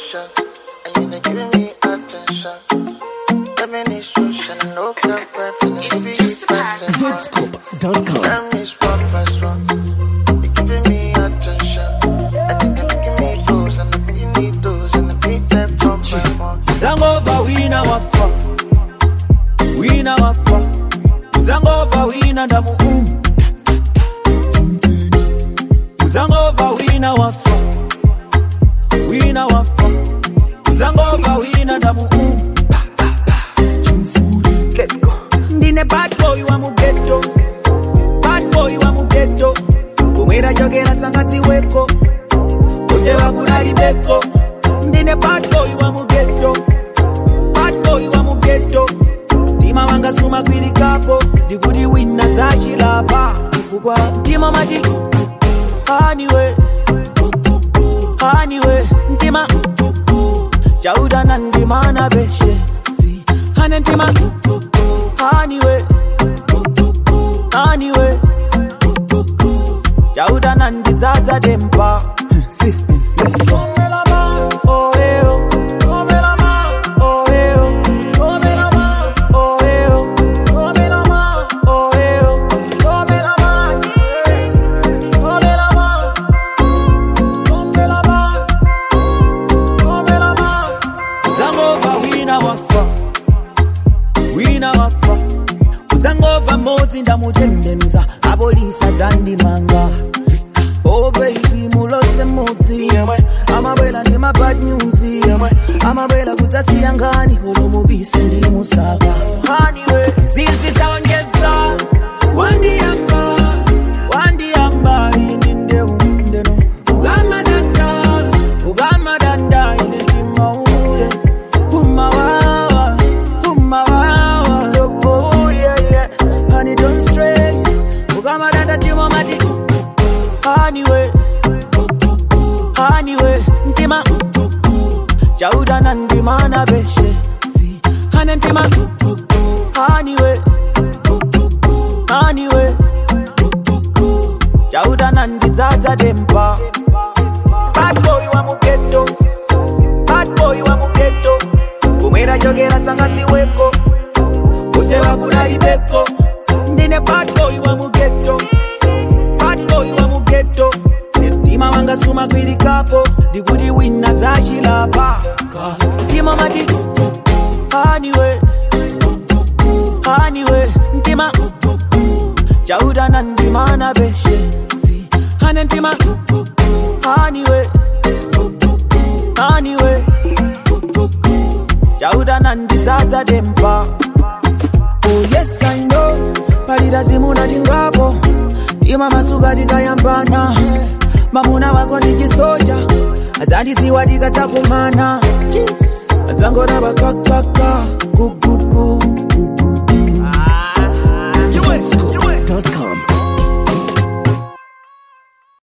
motion, and you not giving me attention. Let me need social, no comparison. It's just a pattern. Zscope.com. Let me swap plus one. You're giving me attention, and then you're making me those, and I really need those, and I beat that from my one. Zangova wina wafa, wina wafa. Zangova wina ndamu Zangova wina wafa, wina wafa. Zangova wina ndamu Let's go. Ndine bad boy wa mugeto, bad boy wa mugeto. Kumera jogera sangati weko, usewa kunali beko. Ndine bad boy wa mugeto, bad boy wa mugeto. Tima wanga suma kwili kapo, digudi wina tashi lapa. Ifugwa tima maji, anyway, anyway. Ntima, jauda nandima na beshe. Si, hanentima, anyway, anyway. Jauda nandi zaza dempa. Suspense, let's go. Oh, eh, oh. Ndamujendenza abolisa zandimanga. Oh baby mulose muti amabela ni my bad news amabela kutasi yangani ulo mubisi ndi musaka sisi saongeza wandi amba ininde undeno ugama danda inende maude kumawawa lobo yeah honey don't stress ugama danda timo mati anyway ntima jauda nandima na beshe si hanentima anyway jauda nandizaza dempa. Bad boy wa mugeto kumera jogera sangati weko usewa kunali beko. Ndine bad boy wa mugeto Tima wanga suma kwili kapo, digudi wina tashi lapa. Tima mati, anyway, ntima jauda nandima na beshe. Si, hanentima anyway, jauda nandizaza dempa. Oh yes I know, palida zimuna jingapo. Tima masuga diga yambana. Mamuna wako ni jisoja, azandiziwa diga takumana. Azangora bakakaka, kuku